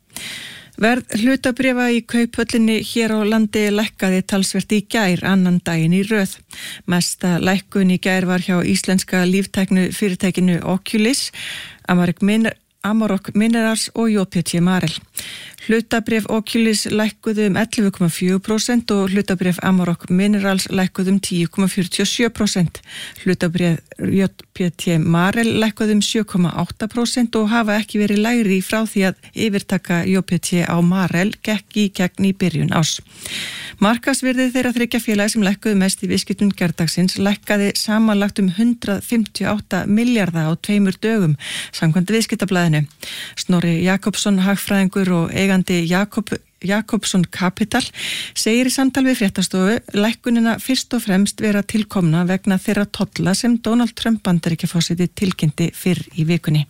Verð hlutabréfa í kauphöllinni hér á landi lækkaði talsvert í gær annan daginn í röð. Mesta lækkun í gær var hjá íslenska líftæknu fyrirtækinu Oculis, Amarok Min- Amarok Minerals og J P T Marel. Hlutabréf Oculis lækkuðu um ellefu komma fjögur prósent og hlutabréf Amarok Minerals lækkuðu um tíu komma fjörutíu og sjö prósent. Hlutabréf J P T Marel lækkuðu um sjö komma átta prósent og hafa ekki verið lægri frá því að yfirtaka J P T á Marel gekk í gegn í byrjun ás. Markaðsvirði þeirra þriggja félagi sem lækkuðu mest í viðskiptum gærdagsins lækkaði samanlagt um hundrað fimmtíu og átta milljarða á tveimur dögum samkvæmt viðskiptablaðinu. Snorri Jakobsson, hagfræðingur og eigandi Jakob, Jakobsson Capital segir í samtal við fréttastofu lækkunina fyrst og fremst vera tilkomna vegna þeirra tolla sem Donald Trump Bandaríkjaforseti tilkynnti fyrr í vikunni.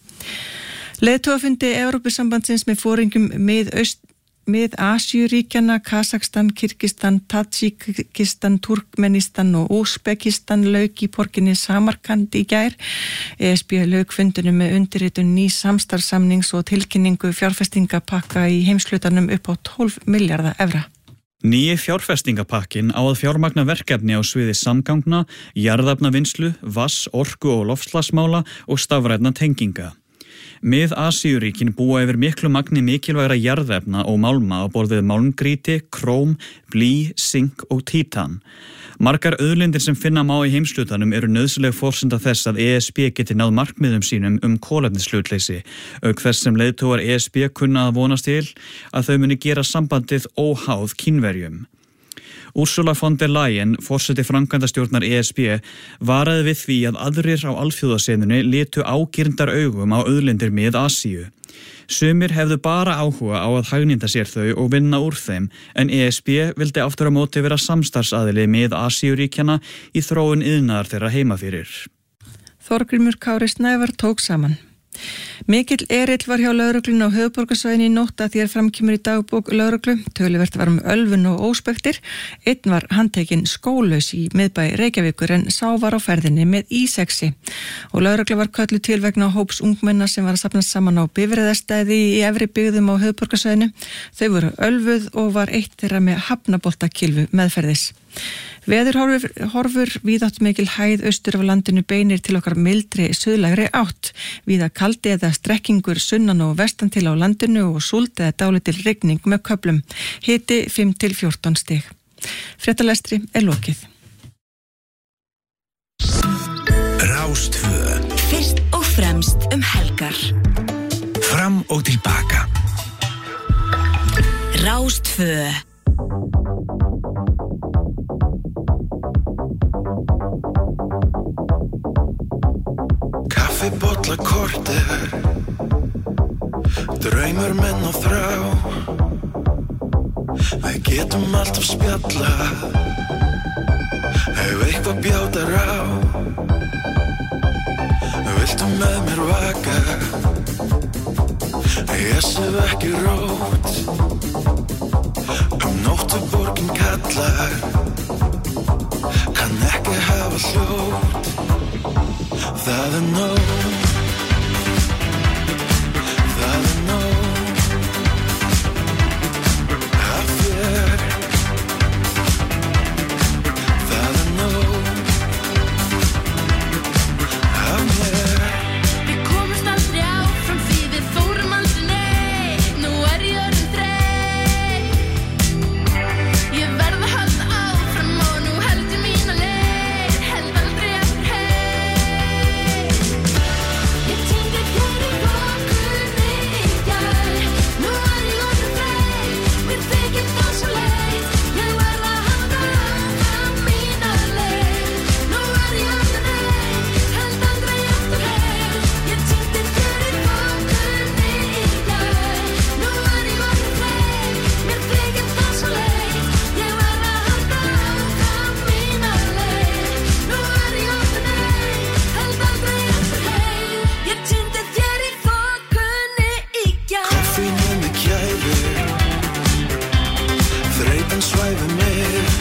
Leiðtogafundi Evrópusambandsins með foringjum mið-aust Mið-Asíuríkjana, Kazakstan, Kirgistan, Tadjikistan, Turkmenistan og Úsbekistan lauk í borginni Samarkand í gær. E S B lauk fundinum með undirritun ný samstarfssamnings og tilkynningu fjárfestingapakka í heimshlutanum upp á tólf milljarða evra. Nýji fjárfestingapakkin á að fjármagna verkefni á sviði samgangna, jarðefnavinnslu, vass, orku og loftslagsmála og stafrænna tenginga. Mið-Asíuríkin búa yfir miklu magni mikilvægra jarðefna og málma á borðið málmgrýti, króm, blý, sink og títan. Margar auðlindir sem finna má í heimshlutanum eru nauðsynleg forsenda þess að E S B geti náð markmiðum sínum um kolefnishlutleysi, auk þess sem leiðtogar E S B kunna að vonast til að þau muni gera sambandið óháð Kínverjum. Ursula von der Leyen, forseti framkvæmdastjórnar E S B, varaði við því að aðrir á alþjóðasenunni litu ágirndar augum á auðlindir Mið-Asíu. Sumir hefðu bara áhuga á að hagnýta sér þau og vinna úr þeim, en E S B vildi aftur á móti vera samstarfsaðili með Asíuríkjana í þróun iðnaðar þeirra heima fyrir. Þorgrímur Kári Snævar tók saman. Mikill erill var hjá lögreglunni á höfuðborgarsvæðinni í nótt að því er framkemur í dagbók lögreglu. Töluvert var um ölvun og óspektir. Einn var handtekinn skólaus í miðbæ Reykjavíkur en sá var á ferðinni með ísexi. Og lögregla var kölluð til vegna hóps ungmenna sem var að safnast saman á bifreiðastæði í efri byggðum á höfuðborgarsvæðinu. Þau voru ölvuð og var eitt þeirra með hafnaboltakylfu meðferðis. Veðurhorfur horfur, víðátt mikil hæð austur af landinu beinir til okkar mildri suðlægri átt. Víða kaldi eða strekkingur sunnan og vestan til á landinu og súld eða dálítil rigning með köflum. Hiti fimm til fjórtán stig. Fréttalestri er lokið. Rástvö. Fyrst og fremst um helgar. Fram og tilbaka. Rástvö. Kaffibolla korter, draumur menn og þrá. Við getum alltaf spjalla, ef eitthvað bjátar á. Viltu með mér vaka, ég sef ekki rót. Um nóttu borgin kallar, kann ekki hafa hljót. Það er nóg, það er nóg af þér. Það er nóg af mér. Við komumst aldrei áfram því við fórum aldrei neitt. Nú er ég orðin þreytt. Ég verð að halda áfram og nú held ég mína leið. Held aldrei aftur heim. Ég týndi þér í þokunni í gær. Nú er ég orðin þreytt. Mér þykir það svo leitt. Ég verð að halda áfram mína leið. Nú er ég orðin þreytt. Held aldrei aftur heim. Ég týndi þér í þokunni í gær. Nú er ég orðin þreytt. Mér þykir það svo leitt. Ég verð að halda áfram mína leið. Nú er ég orðin þreytt. Held aldrei aftur heim. Ég týndi þér í þokunni í gær. Koffínu með kæfi, þreytan svæfi mig.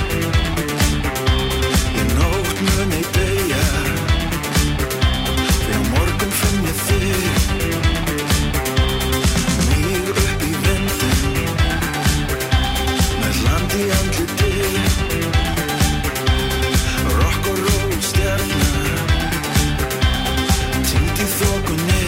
Í nótt mun ég deyja, því á morgun finn ég þig. Mig upp í vindinn, með land í andliti. Rock og roll stjarna, týnd í þokunni.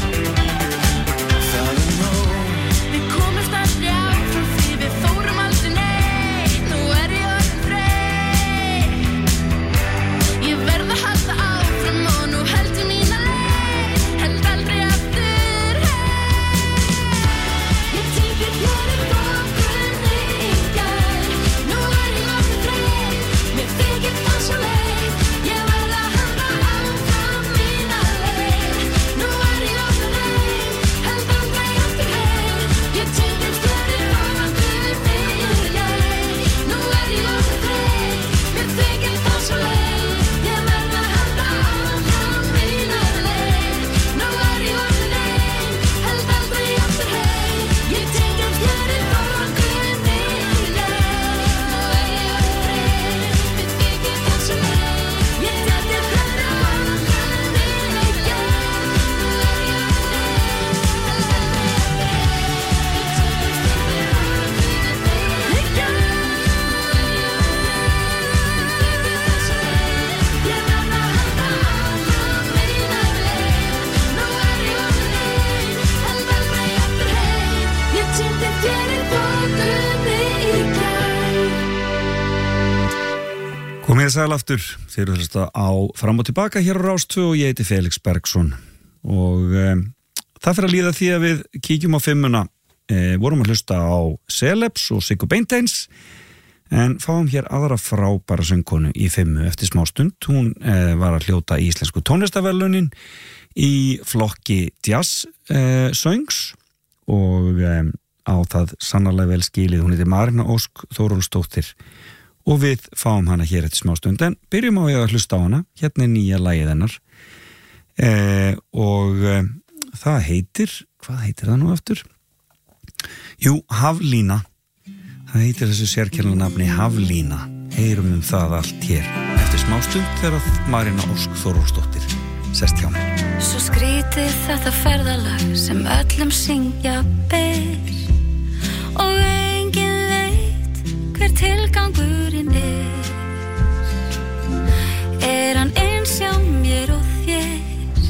Það er nóg. Við komumst aldrei áfram því við fórum aldrei neitt. Nú er ég orðin þreytt. Ég verð að halda áfram og nú held ég mína leið. Held aldrei aftur heim. Ég týndi þér í þokunni í gær. Nú er ég orðin þreytt. Mér þykir það svo leitt. Ég verð að halda áfram mína leið. Nú er ég orðin þreytt. Held aldrei aftur heim. Ég týndi þér í þokunni í gær. Nú er ég orðin þreytt. Mér þykir það svo leitt. Ég verð að halda áfram mína leið. Nú er ég orðin þreytt. Held aldrei aftur heim. Ég týndi þér í þokunni í gær. Nú er ég orðin þreytt. Mér þykir það svo leitt. Ég týndi þér í þokunni í gær. Nú er ég orðin þreytt. Held aldrei aftur Komið þið sæl aftur, þeir eru hlusta á Fram og tilbaka hér á Rástvö og ég heiti Felix Bergsson og um, það fyrir að líða því að við kíkjum á fimmuna, e, vorum að hlusta á Celebs og Siggu Beinteins en fáum hér aðra frábæra söngkonu í fimmu eftir smá stund. Hún e, var að hljóta íslensku tónlistaverðlaunin í flokki jazz e, söngs og um, á það sannarlega vel skilið. Hún heitir Marina Ósk Þórólfsdóttir og við fáum hana hér eftir smá stund, en byrjum á að hlusta á hana. Hérna er nýja lagið hennar eh, og eh, það heitir, hvað heitir það nú aftur? Jú, Haflína. Það heitir þessu sérkennilega nafni Haflína. Heyrum um það allt hér eftir smá stund þegar Marina Ósk Þórólfsdóttir sest hjá mér. Svo skrítið þetta ferðalag sem öllum syngja ber og enginn veit hver tilgangurinn er. Er hann eins hjá mér og þér?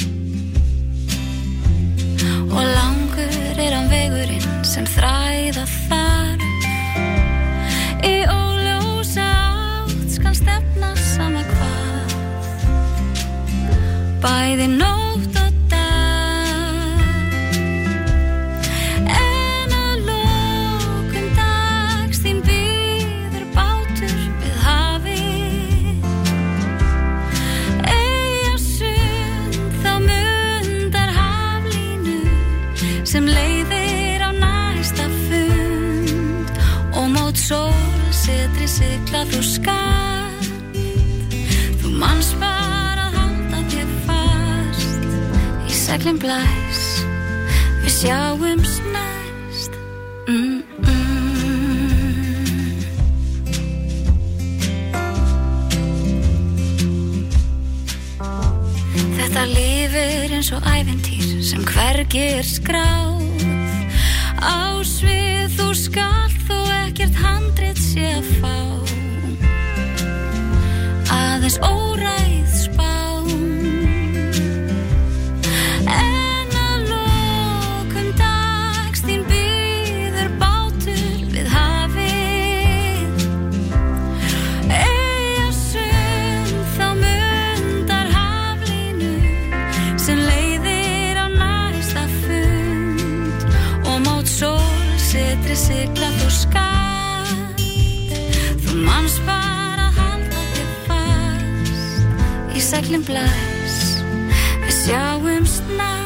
Og langur er hann vegurinn sem þræða þarf í óljósa átt skal stefna sama hvað. Bæði nótt og dag, en að lokum dags þín bíður bátur við hafið. Eyja sund þá mundar Haflínu sem leiðir á næsta fund og mót sól setri sigla þú skall. Þú manns bara seglin blæs, við sjáumst næst. mm, mm. Þetta líf er eins og ævintýr sem hvergi er skráð. Á svið þú skalt þó ekkert handrit sé að fá, aðeins óræð spá. En að lokum dags þín bíður bátur við hafið. Eyja sund þá mundar Haflínu sem leiðir á næsta fund og mót sól setri sigla þú skall. Þú manns bara halda þig fast í seglin blæs, við sjáumst næst.